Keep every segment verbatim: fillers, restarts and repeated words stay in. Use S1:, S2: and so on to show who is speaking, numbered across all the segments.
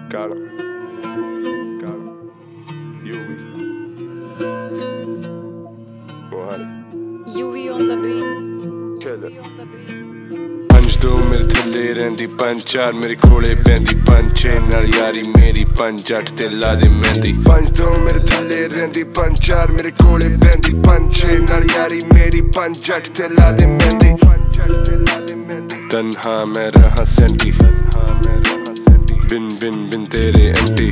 S1: Got him. Got him. U V. Oh, honey.
S2: U V on the beat.
S1: Kill it. पंज दो मेरे थल्ले रहिंदी पंज चार मेरे कोले पैंदी पंज छे नाल यारी मेरी पंज अठ ते ला दे मेहंदी पंज दो मेरे थल्ले रहिंदी पंज चार मेरे कोले पैंदी पंज छे नाल यारी मेरी पंज अठ ते ला दे मेहंदी तन्हा मैं रहा सेंटी बिन बिन बिन तेरे एंटी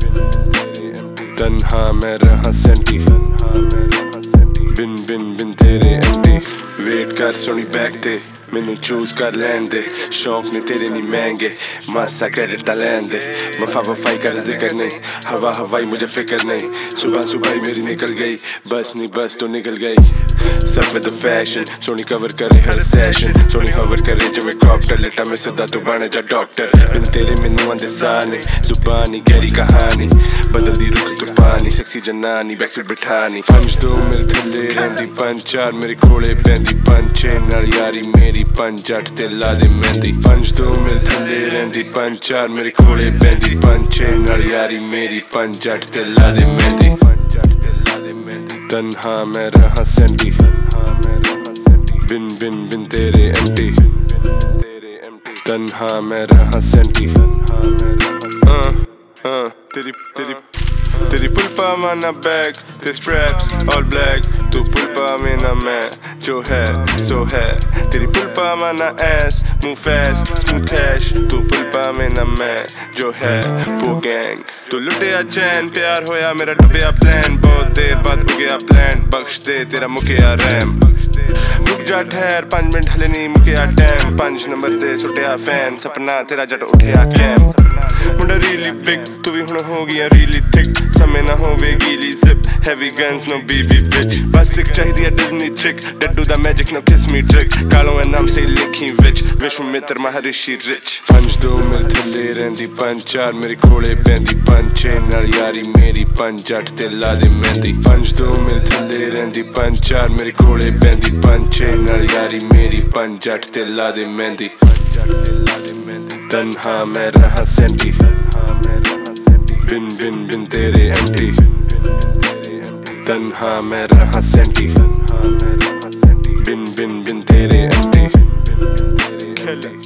S1: तन्हा मैं रहा सेंटी बिन बिन बिन तेरे एंटी वेट कर सोनी बैक ते मैनू चूज कर लैन दे शौक ने तेरे नहीं महंगे मासा क्रेडिट ता लैन दे वफा वफाई कर जिक्र नहीं हवा हवाई मुझे फिक्र नहीं सुबह सुबह ही मेरी निकल गई बस नहीं बस तो निकल गई सब विद फैशन सोनी कवर करे हर सेशन सोनी हवर करे जो मैं कॉप्टर लेटा मैं सदा तो बने जा डॉक्टर बिन तेरे मैनू आंदे साने जुबानी गहरी कहानी बदल दी रुख तो पानी सेक्सी जनानी बैकसीट बिठानी पंज दो मेरे थल्ले रहिंदी पंज चार मेरे कोले पैंदी पंज छे नाल यारी मेरी पंज अठ ते ला दे मेहंदी पंज दो मेरे थल्ले रहिंदी पंज चार मेरे कोले पैंदी पंज छे नाल यारी मेरी पंज अठ ते ला दे मेहंदी तन्हा मैं रहा सेंटी बिन बिन बिन तेरे एंटी तन्हा मैं रहा सेंटी uh, uh, तेरी तेरी तेरी पुलपा माना बैग ते स्ट्रैप्स ऑल ब्लैक तू पुलपा में ना मैं जो है सो है तेरी पुलपा माना एस मूव फैस्ट स्मूथ कैश तू पुलपा में ना मैं जो है वो गैंग तू लुटिया चैन प्यार होया मेरा डुबिया प्लान बहुत देर बाद हो गया प्लान बख्श दे तेरा मुकिया रैम रुक जा ठहर पांच मिनट हले नहीं मुकिया टैम पांच नंबर ते सुटिया फैन सपना तेरा जट उठिया कैम मुंडा रीली बिग तू भी हुण हो गया रीली थिक समय ना होवे गीली जिप हैवी गन्स नो बीबी बिच बस एक चाहिदी है डिज्नी चिक डड्डू दा मैजिक नो किस मी ट्रिक कालो है नाम से लिखी विच विश्व मित्र महर्षि रिच पंज दो मेरे थल्ले रहिंदी पंज चार मेरे कोले पैंदी पंज छे नाल यारी मेरी पंज अठ ते ला दे मेहंदी पंज दो मेरे थल्ले रहिंदी पंज चार मेरे कोले पैंदी पंज छे नाल यारी मेरी पंज अठ ते ला दे मेहंदी तन्हा मैं रहा सेंटी बिन बिन बिन तेरे एंटी तन्हा मैं रहा सेंटी बिन बिन बिन तेरे एंटी